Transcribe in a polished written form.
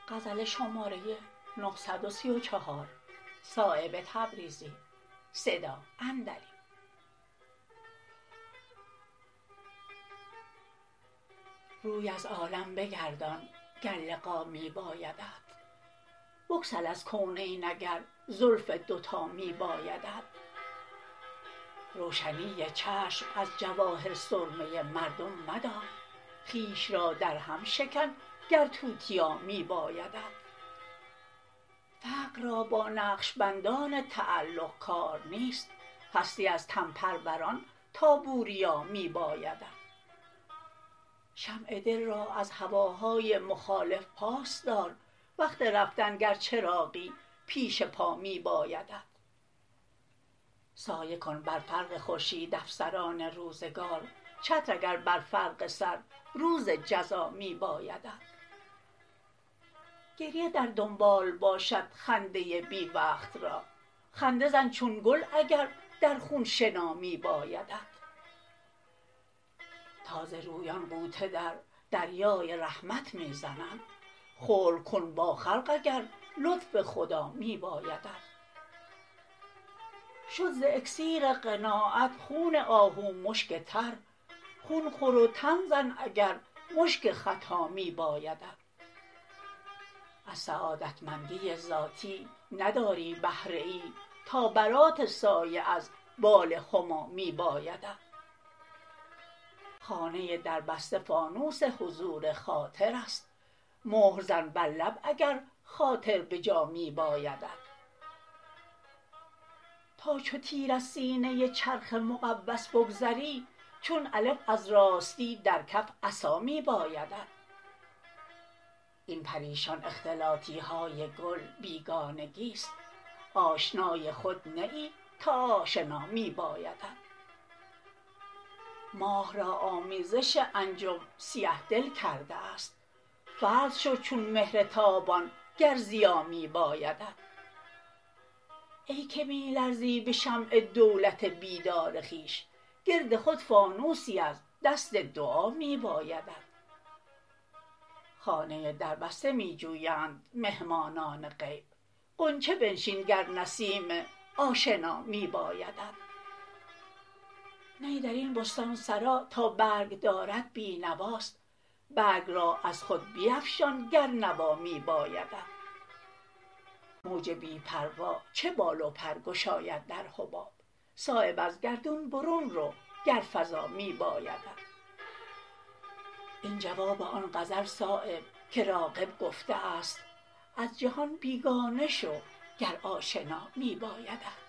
روی از عالم بگردان گر لقا می بایدت بگسل از کونین اگر زلف دوتا می بایدت روشنی چشم از جواهر سرمه مردم مدار خویش را در هم شکن گر توتیا می بایدت فقر را با نقشبندان تعلق کار نیست هستی از تن پروران تا بوریا می بایدت شمع دل را از هواهای مخالف پاس دار وقت رفتن گر چراغی پیش پا می بایدت سایه کن بر فرق خورشید افسران روزگار چتر اگر بر فرق سر روز جزا می بایدت گریه در دنبال باشد خنده بی وقت را خنده زن چون گل اگر در خون شنا می بایدت تازه رویان غوطه در دریای رحمت می زنند خلق کن با خلق اگر لطف خدا می بایدت شد ز اکسیر قناعت خون آهو مشک تر خون خور و تن زن اگر مشک ختا می بایدت از سعادتمندی ذاتی نداری بهره ای تا برات سایه از بال هما می بایدت خانه دربسته فانوس حضور خاطر است مهر زن بر لب اگر خاطر به جا می بایدت تا چو تیر از سینه چرخ مقوس بگذری چون الف از راستی در کف عصا می بایدت این پریشان اختلاطی های گل بیگانگی است آشنای خود نه ای تا آشنا می بایدت ماه را آمیزش انجم سیه دل کرده است فرد شو چون مهر تابان گر ضیا می بایدت ای که می لرزی به شمع دولت بیدار خویش گرد خود فانوسی از دست دعا می بایدت خانه دربسته می جویند مهمانان غیب غنچه بنشین گر نسیم آشنا می بایدت نی درین بستانسرا تا برگ دارد بی نواست برگ را از خود بیفشان گر نوا می بایدت موج بی پروا چه بال و پر گشاید در حباب صایب از گردون برون رو گر فضا می بایدت این جواب آن غزل صایب که راغب گفته است از جهان بیگانه شو گر آشنا می بایدت